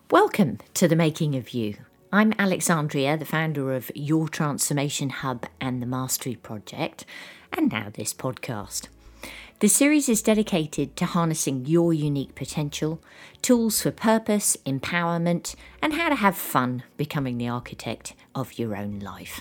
Welcome to The Making of You. I'm Alexandria, the founder of Your Transformation Hub and the Mastery Project, and now this podcast. The series is dedicated to harnessing your unique potential, tools for purpose, empowerment, and how to have fun becoming the architect of your own life.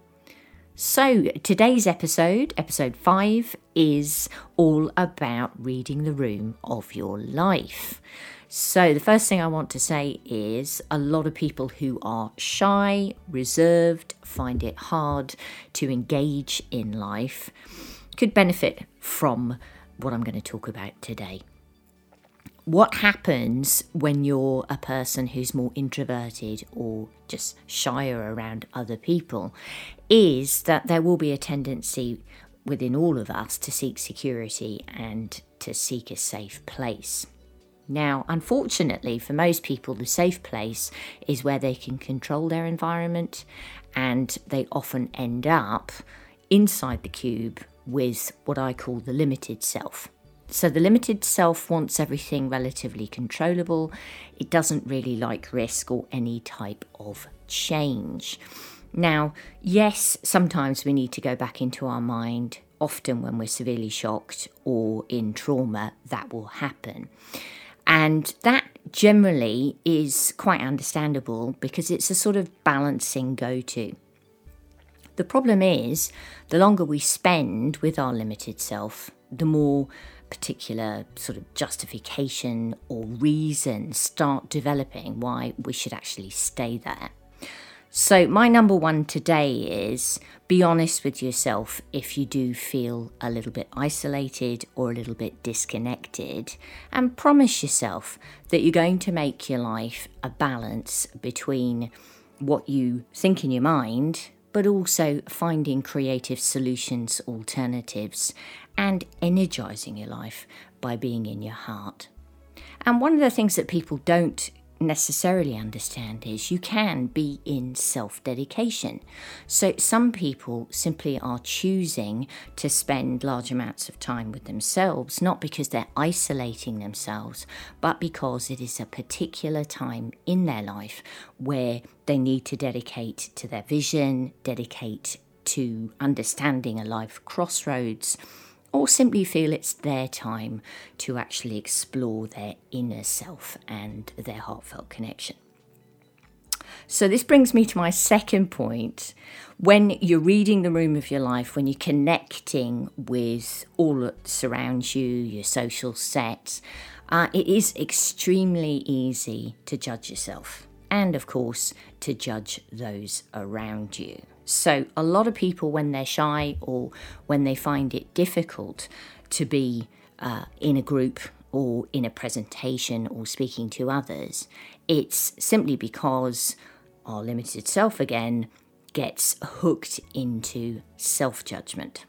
So today's episode 5, is all about reading the room of your life. So the first thing I want to say is a lot of people who are shy, reserved, find it hard to engage in life could benefit from what I'm going to talk about today. What happens when you're a person who's more introverted or just shyer around other people is that there will be a tendency within all of us to seek security and to seek a safe place. Now, unfortunately, for most people, the safe place is where they can control their environment, and they often end up inside the cube with what I call the limited self. So the limited self wants everything relatively controllable. It doesn't really like risk or any type of change. Now, yes, sometimes we need to go back into our mind. Often when we're severely shocked or in trauma, that will happen. And that generally is quite understandable because it's a sort of balancing go-to. The problem is, the longer we spend with our limited self, the more particular sort of justification or reasons start developing why we should actually stay there. So my number one today is be honest with yourself if you do feel a little bit isolated or a little bit disconnected, and promise yourself that you're going to make your life a balance between what you think in your mind, but also finding creative solutions, alternatives, and energizing your life by being in your heart. And one of the things that people don't necessarily understand is you can be in self-dedication. So some people simply are choosing to spend large amounts of time with themselves, not because they're isolating themselves, but because it is a particular time in their life where they need to dedicate to their vision, dedicate to understanding a life crossroads, or simply feel it's their time to actually explore their inner self and their heartfelt connection. So this brings me to my second point. When you're reading the room of your life, when you're connecting with all that surrounds you, your social set, it is extremely easy to judge yourself and, of course, to judge those around you. So a lot of people, when they're shy or when they find it difficult to be in a group or in a presentation or speaking to others, it's simply because our limited self again gets hooked into self-judgment.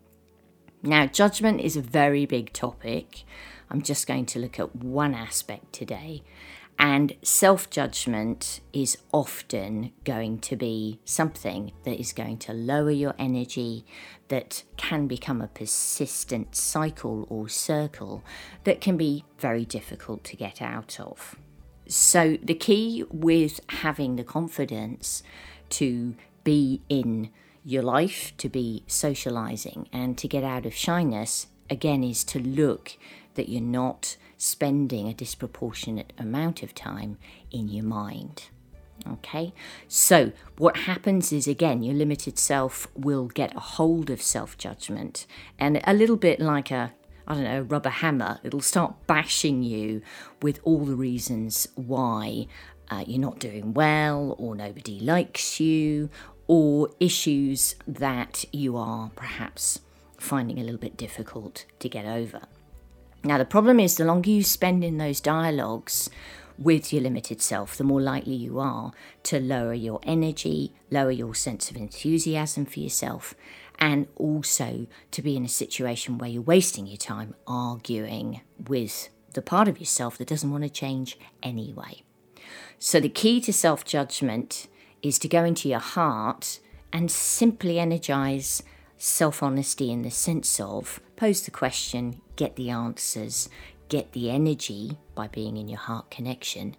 Now, judgment is a very big topic. I'm just going to look at one aspect today. And self-judgment is often going to be something that is going to lower your energy, that can become a persistent cycle or circle that can be very difficult to get out of. So the key with having the confidence to be in your life, to be socializing and to get out of shyness, again, is to look that you're not spending a disproportionate amount of time in your mind. Okay, so what happens is, again, your limited self will get a hold of self-judgment, and a little bit like a rubber hammer, it'll start bashing you with all the reasons why you're not doing well, or nobody likes you, or issues that you are perhaps finding a little bit difficult to get over. Now, the problem is the longer you spend in those dialogues with your limited self, the more likely you are to lower your energy, lower your sense of enthusiasm for yourself, and also to be in a situation where you're wasting your time arguing with the part of yourself that doesn't want to change anyway. So the key to self-judgment is to go into your heart and simply energize self-honesty in the sense of pose the question, get the answers, get the energy by being in your heart connection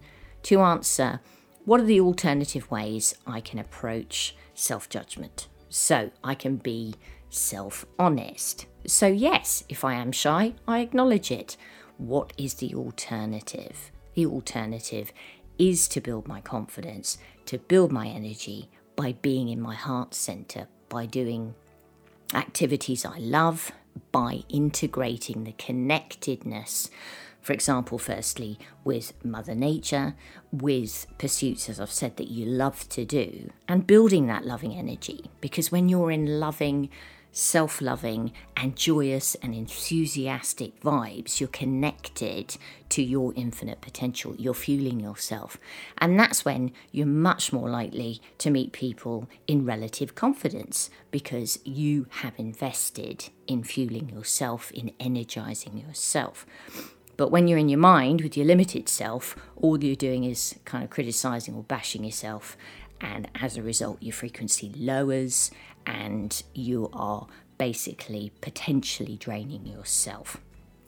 to answer what are the alternative ways I can approach self-judgment so I can be self-honest. So yes, if I am shy, I acknowledge it. What is the alternative? The alternative is to build my confidence, to build my energy by being in my heart center, by doing activities I love, by integrating the connectedness, for example, firstly, with Mother Nature, with pursuits, as I've said, that you love to do, and building that loving energy. Because when you're in loving, self-loving and joyous and enthusiastic vibes, you're connected to your infinite potential. You're fueling yourself. And that's when you're much more likely to meet people in relative confidence, because you have invested in fueling yourself, in energizing yourself. But when you're in your mind with your limited self, all you're doing is kind of criticizing or bashing yourself. And as a result, your frequency lowers and you are basically potentially draining yourself.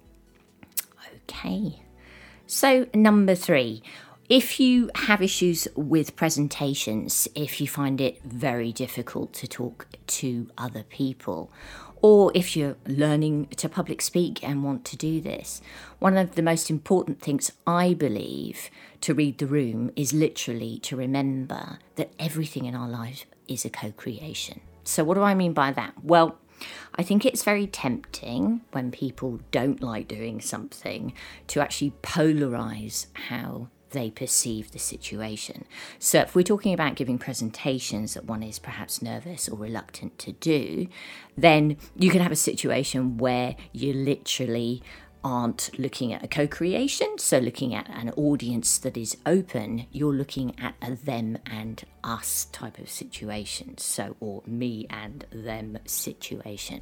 Okay. So number 3, if you have issues with presentations, if you find it very difficult to talk to other people, or if you're learning to public speak and want to do this, one of the most important things I believe to read the room is literally to remember that everything in our life is a co-creation. So what do I mean by that? Well, I think it's very tempting when people don't like doing something to actually polarize how they perceive the situation. So if we're talking about giving presentations that one is perhaps nervous or reluctant to do, then you can have a situation where you literally aren't looking at a co-creation, so looking at an audience that is open, you're looking at a them and us type of situation, so, or me and them situation.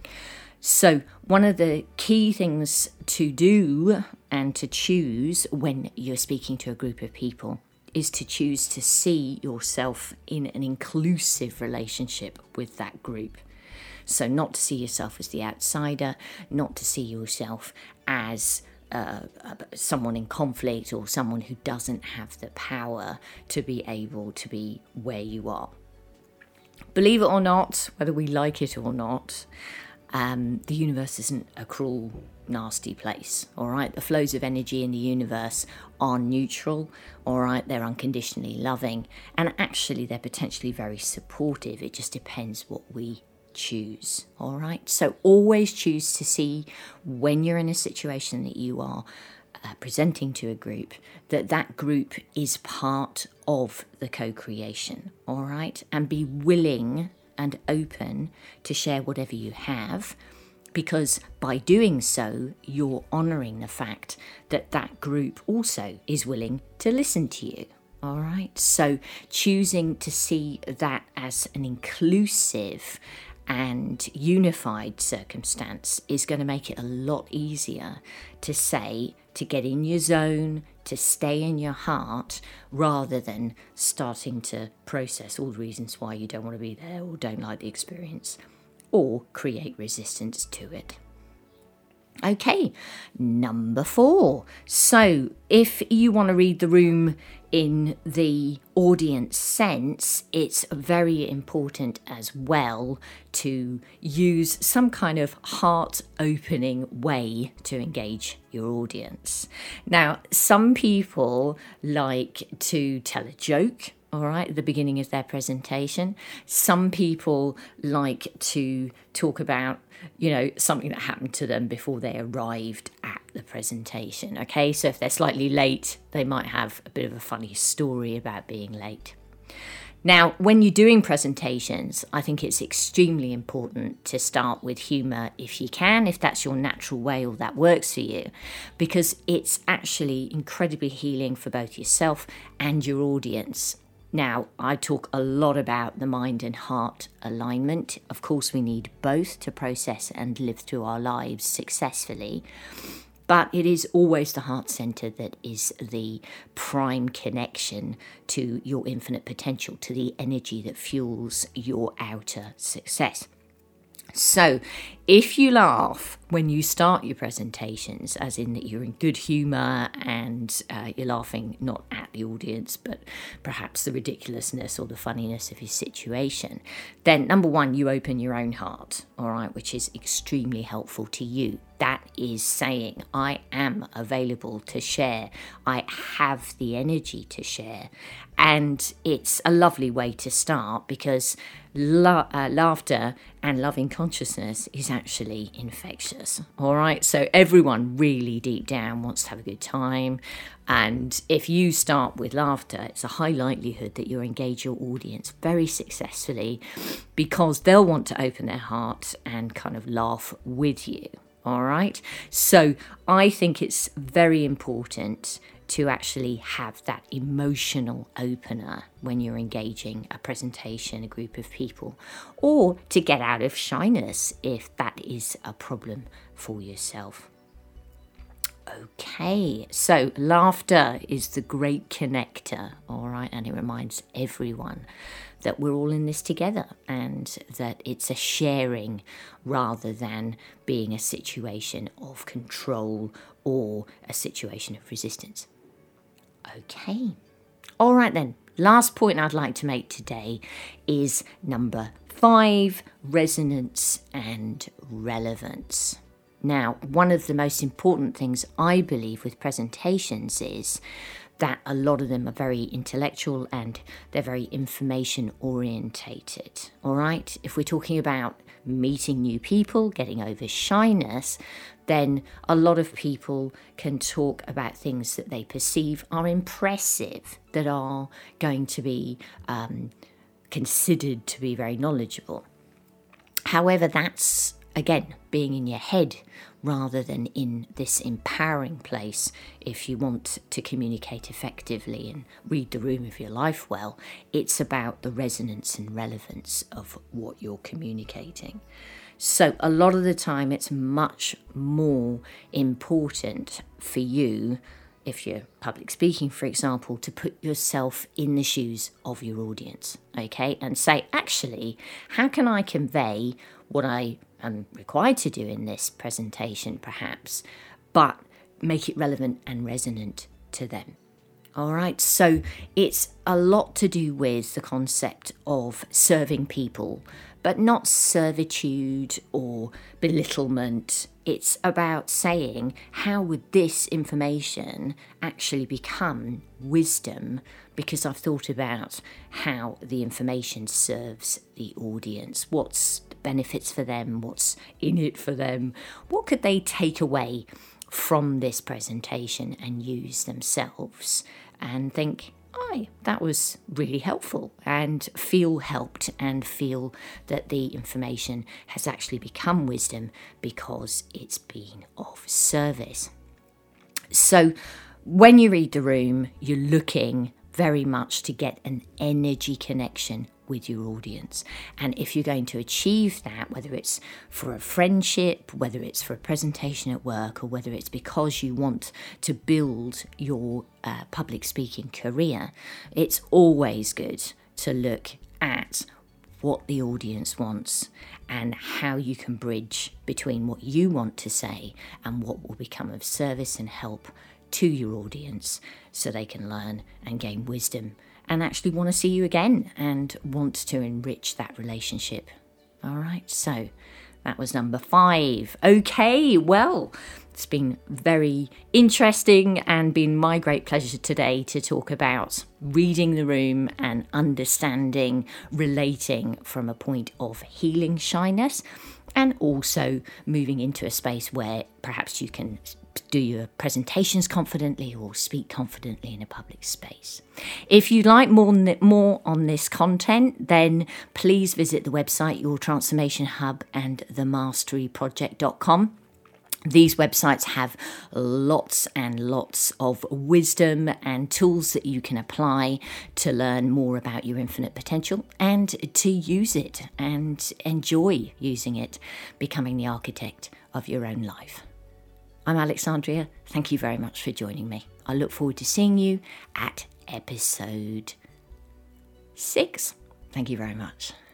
So one of the key things to do and to choose when you're speaking to a group of people is to choose to see yourself in an inclusive relationship with that group. So not to see yourself as the outsider, not to see yourself as someone in conflict or someone who doesn't have the power to be able to be where you are. Believe it or not, whether we like it or not, the universe isn't a cruel, nasty place, all right? The flows of energy in the universe are neutral, all right? They're unconditionally loving, and actually they're potentially very supportive. It just depends what we choose, all right? So always choose to see, when you're in a situation that you are presenting to a group, that group is part of the co-creation, all right? And be willing and open to share whatever you have, because by doing so, you're honouring the fact that that group also is willing to listen to you. All right. So choosing to see that as an inclusive and unified circumstance is going to make it a lot easier to say, to get in your zone, to stay in your heart, rather than starting to process all the reasons why you don't want to be there or don't like the experience or create resistance to it. Okay, number 4. So if you want to read the room in the audience sense, it's very important as well to use some kind of heart-opening way to engage your audience. Now, some people like to tell a joke, all right, at the beginning of their presentation. Some people like to talk about, something that happened to them before they arrived at the presentation. Okay, so if they're slightly late, they might have a bit of a funny story about being late. Now, when you're doing presentations, I think it's extremely important to start with humour if you can, if that's your natural way or that works for you, because it's actually incredibly healing for both yourself and your audience. Now, I talk a lot about the mind and heart alignment. Of course, we need both to process and live through our lives successfully. But it is always the heart center that is the prime connection to your infinite potential, to the energy that fuels your outer success. So if you laugh when you start your presentations, as in that you're in good humour and you're laughing not at the audience, but perhaps the ridiculousness or the funniness of your situation, then number one, you open your own heart, all right, which is extremely helpful to you. That is saying, I am available to share. I have the energy to share. And it's a lovely way to start because laughter and loving consciousness is actually infectious. All right. So everyone really deep down wants to have a good time. And if you start with laughter, it's a high likelihood that you'll engage your audience very successfully because they'll want to open their heart and kind of laugh with you. All right. So I think it's very important to actually have that emotional opener when you're engaging a presentation, a group of people, or to get out of shyness if that is a problem for yourself. Okay, so laughter is the great connector, all right, and it reminds everyone that we're all in this together and that it's a sharing rather than being a situation of control or a situation of resistance. Okay, all right then, last point I'd like to make today is number 5, resonance and relevance. Now, one of the most important things I believe with presentations is that a lot of them are very intellectual and they're very information orientated. All right, if we're talking about meeting new people, getting over shyness, then a lot of people can talk about things that they perceive are impressive, that are going to be considered to be very knowledgeable. However, that's, again, being in your head rather than in this empowering place. If you want to communicate effectively and read the room of your life well, it's about the resonance and relevance of what you're communicating. So a lot of the time it's much more important for you, if you're public speaking, for example, to put yourself in the shoes of your audience, okay? And say, actually, how can I convey what I am required to do in this presentation, perhaps, but make it relevant and resonant to them? All right, so it's a lot to do with the concept of serving people, but not servitude or belittlement. It's about saying, how would this information actually become wisdom? Because I've thought about how the information serves the audience. What's the benefits for them? What's in it for them? What could they take away from this presentation and use themselves and think, that was really helpful, and feel helped and feel that the information has actually become wisdom because it's been of service. So when you read the room, you're looking very much to get an energy connection with your audience. And if you're going to achieve that, whether it's for a friendship, whether it's for a presentation at work, or whether it's because you want to build your public speaking career, it's always good to look at what the audience wants and how you can bridge between what you want to say and what will become of service and help to your audience so they can learn and gain wisdom and actually want to see you again and want to enrich that relationship. All right, so that was number 5. Okay, well, it's been very interesting and been my great pleasure today to talk about reading the room and understanding, relating from a point of healing shyness, and also moving into a space where perhaps you can do your presentations confidently or speak confidently in a public space. If you'd like more on this content, then please visit the website Your Transformation Hub and themasteryproject.com. These websites have lots and lots of wisdom and tools that you can apply to learn more about your infinite potential and to use it and enjoy using it, becoming the architect of your own life. I'm Alexandria. Thank you very much for joining me. I look forward to seeing you at episode 6. Thank you very much.